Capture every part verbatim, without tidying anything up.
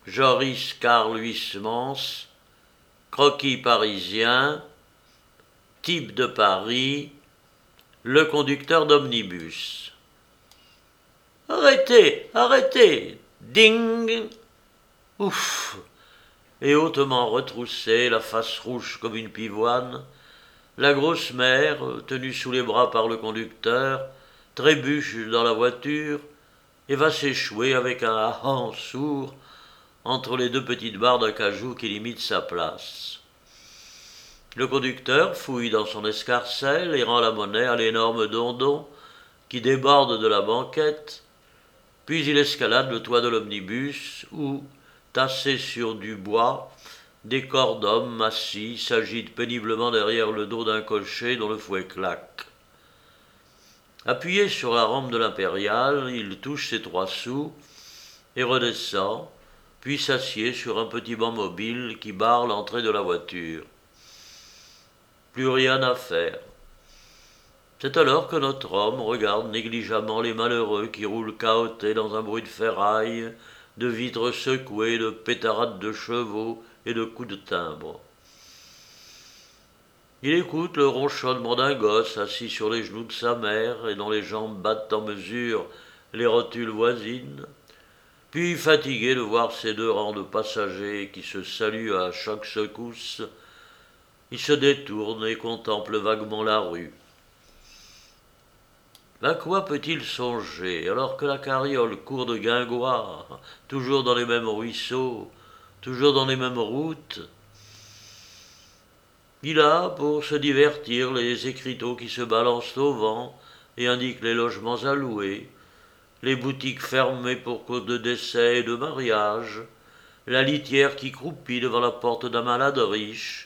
Joris Karl Huysmans, Croquis parisien, Type de Paris, le conducteur d'omnibus. Arrêtez, arrêtez, ding. Ouf. Et hautement retroussée, la face rouge comme une pivoine, la grosse mère, tenue sous les bras par le conducteur, trébuche dans la voiture et va s'échouer avec un ah sourd entre les deux petites barres d'acajou qui limitent sa place. Le conducteur fouille dans son escarcelle et rend la monnaie à l'énorme dondon qui déborde de la banquette, puis il escalade le toit de l'omnibus où, tassés sur du bois, des corps d'hommes assis s'agitent péniblement derrière le dos d'un cocher dont le fouet claque. Appuyé sur la rampe de l'impériale, il touche ses trois sous et redescend, puis s'assied sur un petit banc mobile qui barre l'entrée de la voiture. Plus rien à faire. C'est alors que notre homme regarde négligemment les malheureux qui roulent cahotés dans un bruit de ferraille, de vitres secouées, de pétarades de chevaux et de coups de timbre. Il écoute le ronchonnement d'un gosse assis sur les genoux de sa mère et dont les jambes battent en mesure les rotules voisines, puis fatigué de voir ces deux rangs de passagers qui se saluent à chaque secousse, il se détourne et contemple vaguement la rue. À quoi peut-il songer, alors que la carriole court de guingoire, toujours dans les mêmes ruisseaux, toujours dans les mêmes routes? Il a, pour se divertir, les écriteaux qui se balancent au vent et indiquent les logements à louer, les boutiques fermées pour cause de décès et de mariage, la litière qui croupit devant la porte d'un malade riche.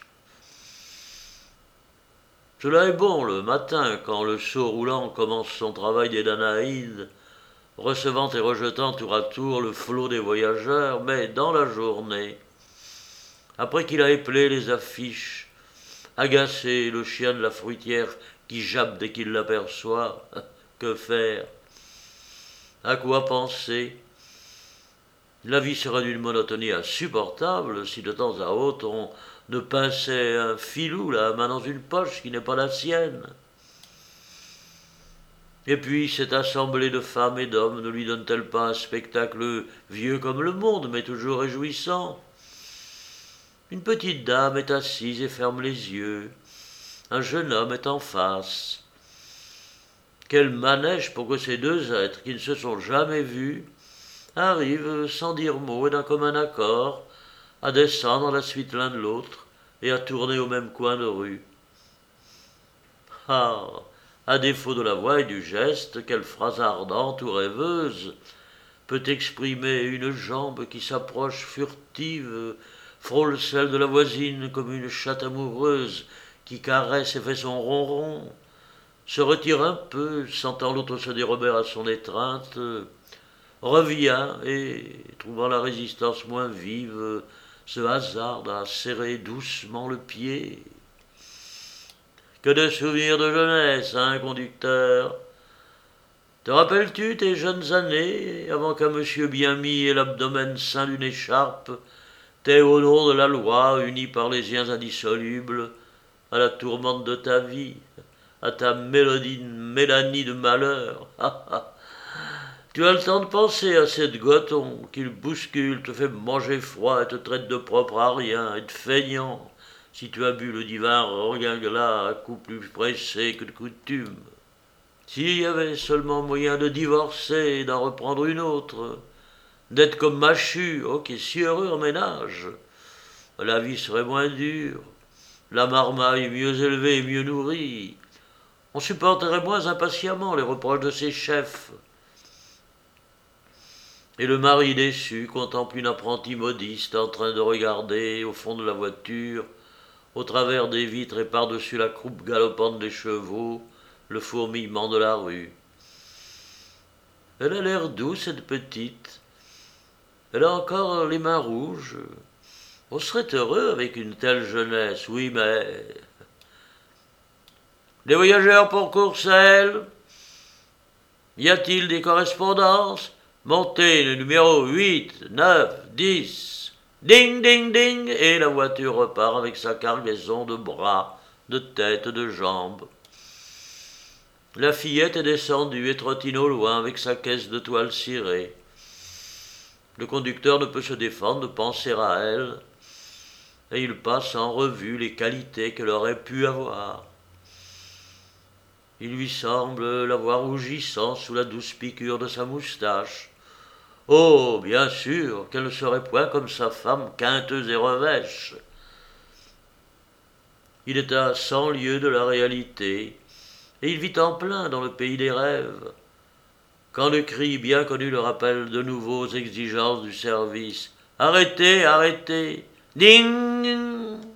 Cela est bon le matin, quand le seau roulant commence son travail des Danaïdes, recevant et rejetant tour à tour le flot des voyageurs, mais dans la journée, après qu'il a éplé les affiches, agacé le chien de la fruitière qui jappe dès qu'il l'aperçoit, que faire? À quoi penser? La vie serait d'une monotonie insupportable si de temps à autre on ne pinçait un filou, la main dans une poche qui n'est pas la sienne. Et puis cette assemblée de femmes et d'hommes ne lui donne-t-elle pas un spectacle vieux comme le monde, mais toujours réjouissant? Une petite dame est assise et ferme les yeux. Un jeune homme est en face. Quel manège pour que ces deux êtres qui ne se sont jamais vus arrivent, sans dire mot et d'un commun accord, à descendre à la suite l'un de l'autre et à tourner au même coin de rue. Ah, à défaut de la voix et du geste, quelle phrase ardente ou rêveuse peut exprimer une jambe qui s'approche furtive, frôle celle de la voisine comme une chatte amoureuse qui caresse et fait son ronron, se retire un peu, sentant l'autre se dérober à son étreinte, revient et, trouvant la résistance moins vive, se hasarde à serrer doucement le pied. Que de souvenirs de jeunesse, hein, conducteur? Te rappelles-tu tes jeunes années, avant qu'un monsieur bien mis ait l'abdomen ceint d'une écharpe, t'aies au nom de la loi, unis par les liens indissolubles, à la tourmente de ta vie, à ta mélodie, mélanie de malheur? Tu as le temps de penser à cette goton qu'il bouscule, te fait manger froid et te traite de propre à rien et de feignant, si tu as bu le divin Roguinglas à coups plus pressés que de coutume. S'il y avait seulement moyen de divorcer et d'en reprendre une autre, d'être comme Machut, oh, qui est si heureux en ménage, la vie serait moins dure, la marmaille mieux élevée et mieux nourrie, on supporterait moins impatiemment les reproches de ses chefs. Et le mari déçu contemple une apprentie modiste en train de regarder, au fond de la voiture, au travers des vitres et par-dessus la croupe galopante des chevaux, le fourmillement de la rue. Elle a l'air douce, cette petite. Elle a encore les mains rouges. On serait heureux avec une telle jeunesse, oui, mais... Les voyageurs pour Courcelles? Y a-t-il des correspondances? Montez le numéro huit, neuf, dix. Ding, ding, ding, et la voiture repart avec sa cargaison de bras, de têtes, de jambes. La fillette est descendue et trottine au loin avec sa caisse de toile cirée. Le conducteur ne peut se défendre de penser à elle, et il passe en revue les qualités qu'elle aurait pu avoir. Il lui semble la voir rougissant sous la douce piqûre de sa moustache. Oh, bien sûr, qu'elle ne serait point comme sa femme quinteuse et revêche. Il est à cent lieues de la réalité, et il vit en plein dans le pays des rêves. Quand le cri bien connu le rappelle de nouveau aux exigences du service. Arrêtez, arrêtez. Ding.